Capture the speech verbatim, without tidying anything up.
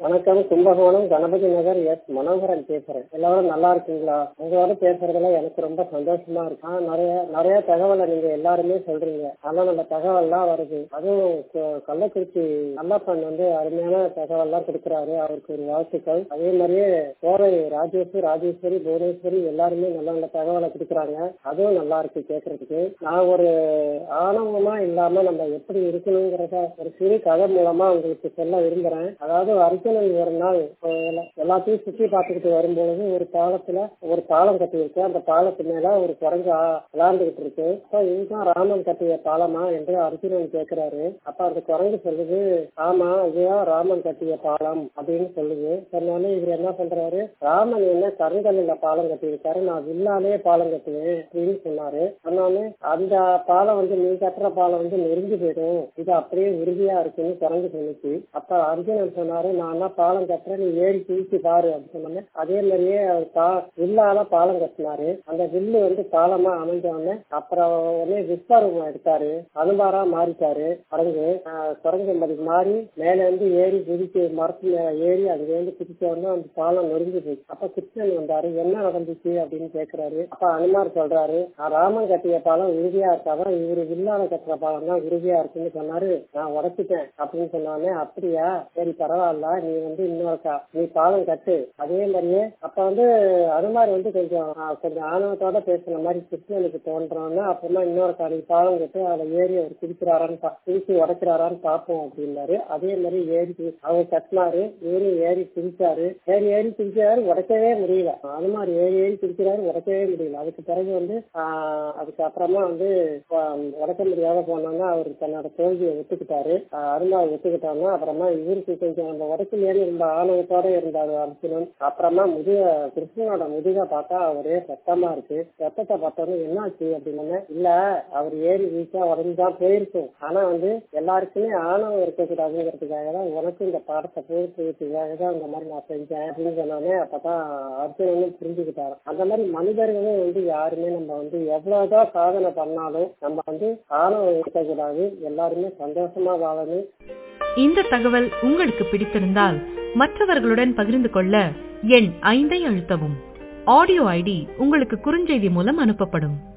வணக்கம். கும்பகோணம் கணபதி நகர் எஸ் மனோகரன் பேசுறேன். எல்லாரும் நல்லா இருக்கீங்களா? உங்களோட பேசுறதுல எனக்கு ரொம்ப சந்தோஷமா இருக்கு. ஆஹ் நிறைய நிறைய தகவலை நீங்க எல்லாருமே சொல்றீங்க. நல்ல நல்ல தகவல்லாம் வருது. அதுவும் க- கள்ளக்குறிச்சி நல்லப்பன் வந்து அருமையான தகவல்லாம் கொடுக்குறாரு. அவருக்கு ஒரு வாழ்த்துக்கள். அதே மாதிரியே கோவை ராஜேஸ்வரி ராஜேஸ்வரி புவனேஸ்வரி எல்லாருமே நல்ல நல்ல தகவலை கொடுக்குறாங்க. அதுவும் நல்லா இருக்கு கேட்கறதுக்கு. நான் ஒரு ஆணவமா இல்லாம நம்ம எப்படி இருக்கணுங்கிறத ஒரு சிறு கதை மூலமா உங்களுக்கு சொல்ல விரும்புறேன். அதாவது அர்ஜுனன் ஒரு நாள் எல்லா- எல்லாத்தையும் சுற்றி பார்த்துக்கிட்டு வரும்பொழுது ஒரு பாலத்துல ஒரு பாலம் கட்டி இருக்கு. அந்த பாலத்து மேல ஒரு குரங்கு ஆ- விளையாண்டுகிட்டு இருக்கு. அப்ப இதுதான் ராமன் கட்டிய பாலமா என்று அர்ஜுனன் கேட்கிறாரு. அப்ப அந்த குரங்கு சொல்லுது, ஆமா இதுதான் ராமன் கட்டிய பாலம் அப்படின்னு சொல்லுது. சொன்னாலே இவர் என்ன பண்றாரு, ராமன் என்ன கருங்கல்ல பாலம் கட்டி இருக்காரு, நான் வில்லாலே பாலம் கட்டுவேன் அப்படின்னு சொன்னாரு. சொன்னாலே அந்த பாலம் வந்து நீ கட்டுற பாலம் வந்து நெருங்கி போயிடும், இது அப்படியே உறுதியா இருக்குன்னு குரங்கு சொல்லிச்சு. அப்ப அர்ஜுனன் சொன்னாரு, நான் என்ன பாலம் கட்டுறேன், நீ ஏறி தூக்கி பாரு அப்படின்னு சொன்னோன்னே அதே மாதிரியே அவர் பா- வில்லால பாலம் கட்டினாரு. அந்த வில்லு வந்து பாலமா அமைஞ்ச உடனே அப்புறம் உடனே விஸ்வரூபம் எடுத்தாரு, அனுமாரா மாறிட்டாரு. குரங்கு ஆஹ் குரங்கு மாதிரி மாறி மேல இருந்து ஏறி குதிச்சு மரத்து மேல ஏறி அங்க இருந்து குதிச்ச உடனே அந்த பாலம் நொறுங்கி போச்சு. அப்ப கிருஷ்ணன் வந்தாரு, என்ன நடந்துச்சு அப்படின்னு கேக்குறாரு. அப்ப அனுமார் சொல்றாரு, "நான் ராமன் கட்டிய பாலம் உறுதியா இருக்காதான், இவரு வில்லால கட்டுற பாலம் தான் உறுதியா இருக்குன்னு சொன்னாரு, நான் உடைச்சிட்டேன் அப்படின்னு சொன்னானே. அப்படியா, சரி பரவாயில்ல, நீ வந்து இன்னொரு கா- நீ பாலம் கட்டு. அதே மாதிரியே அப்ப வந்து அனுமார் வந்து கொஞ்சம் ஆஹ் கொஞ்சம் ஆணவத்தோட பேசுற மாதிரி கிருஷ்ணனுக்கு தோன்றோன்னா அப்புறமா இன்னொரு காடி பாலம் கட்டு அதை ஏறி அவர் குதிக்கிறாரான்னு பா- குதிச்சு உடைக்கிறாரான்னு பார்ப்போம் அப்படின்னாரு. அதே மாதிரி ஏறி கு- அவர் கட்டினாரு, ஏறி ஏறி குதிச்சாரு. ஏறி ஏறி குதிச்சாரு, உடைக்கவே முடியல. அனுமார் ஏறி ஏறி குதிக்கிறாரு, உடைக்கவே முடியல. அதுக்கு பிறகு வந்து ஆஹ் அதுக்கு அப்புறமா வந்து ஆஹ் உடைக்க முடியாத போனோம்னா அவர் தன்னோட தோல்வியை ஒத்துக்கிட்டாரு. ஆஹ் அனுமார் ஒத்துக்கிட்டாருன்னா அப்புறமா இவருக்கு கொஞ்சம் அந்த உடைக்கலையே இருந்த ஆணவத்தோட இருந்தாரு அர்ஜுனன். அப்புறமா முதுக கிருஷ்ணனோட முதுக பார்த்தா ஒரே ரத்தமா இருக்கு. ரத்தத்தை பார்த்தோன்னு என்னாச்சு அப்படின்னு, இல்ல அவர் ஏறி வீச்சா உடஞ்சுதான் போயிருக்கும், ஆனா வந்து எல்லாருக்குமே ஆணவம் இருக்கக்கூடாதுங்கிறதுக்காக தான் உனக்கு இந்த பாடத்தை போயிருக்கிறதுக்காக தான் இந்த மாதிரி நான் செஞ்சேன் அப்படின்னு சொன்னோடனே அப்பதான் அர்ஜுனனும் புரிஞ்சுக்கிட்டாரு. அந்த மாதிரி மனிதர்களும் வந்து யாருமே நம்ம வந்து எவ்வளவுதான் சாதனை பண்ணாலும் நம்ம வந்து ஆணவம் இருக்கக்கூடாது, எல்லாருமே சந்தோஷமா வாழணும். இந்த தகவல் உங்களுக்கு பிடித்திருந்தால் மற்றவர்களுடன் பகிர்ந்து கொள்ள எண் ஐந்தை அழுத்தவும். ஆடியோ ஐடி உங்களுக்கு குறுஞ்செய்தி மூலம் அனுப்பப்படும்.